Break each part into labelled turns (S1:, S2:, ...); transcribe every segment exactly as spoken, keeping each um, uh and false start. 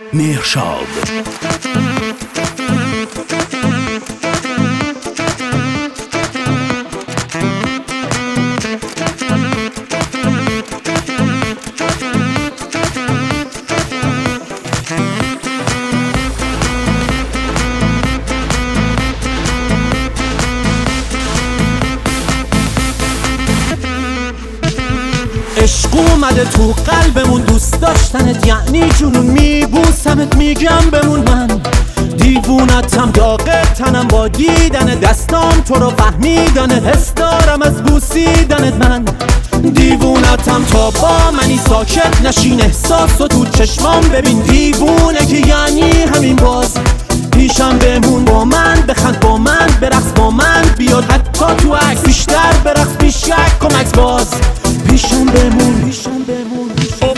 S1: مهرشاد.
S2: عشق اومده تو قلبمون، دوست داشتنت یعنی جنون، میبوسمت میگم بمون. من دیوونتم، داغ تنم با دیدن دستام تو رو فهمیدن، حس دارم از بوسیدنت. من دیوونتم تا با منی ساکت نشین، احساسو تو چشمام ببین، دیوونه که یعنی همین. باز پیشم بمون، با من بخند، با من برقص، با من بیاد حتی تو عکس، بیشتر برقص بیشک کمک. باز پیشم بمون، پیشم بمون.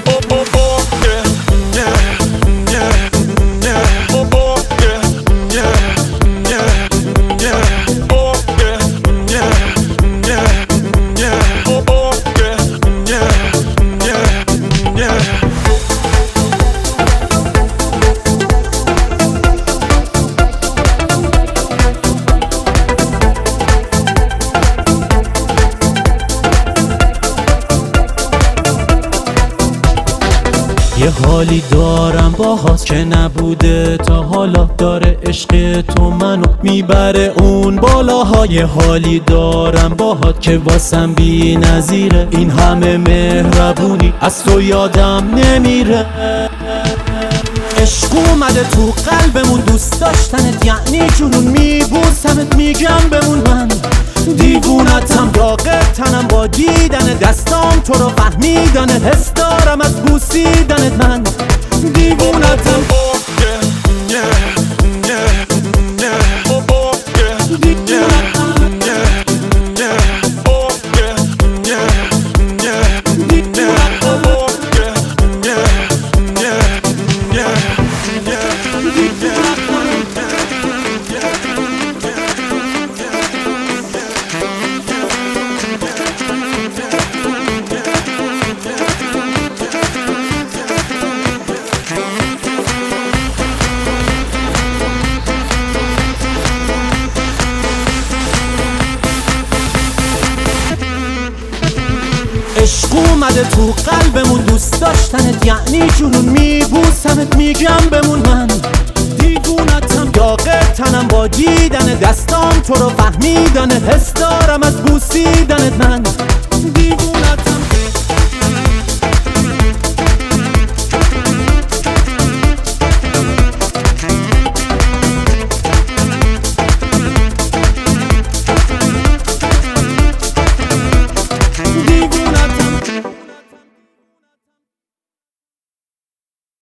S2: یه حالی دارم باهات که نبوده تا حالا، داره عشق تو منو میبره اون بالاها. یه حالی دارم باهات که واسم بی نظیره، این همه مهربونی از تو یادم نمیره. عشق اومده تو قلبمون، دوست داشتنت یعنی جنون، میبوسمت میگم بمون. من دیوونتم، داغ تنم با دیدن دستام تو رو فهمیدن، حس دارم از بوسیدنت. من دیوونتم. عشق اومده تو قلبمون، دوست داشتنت یعنی جنون، میبوسمت میگم بمون. من دیوونتم، داغ تنم با دیدن دستام تو رو فهمیدن، حس دارم از بوسیدنت. من دیوونتم.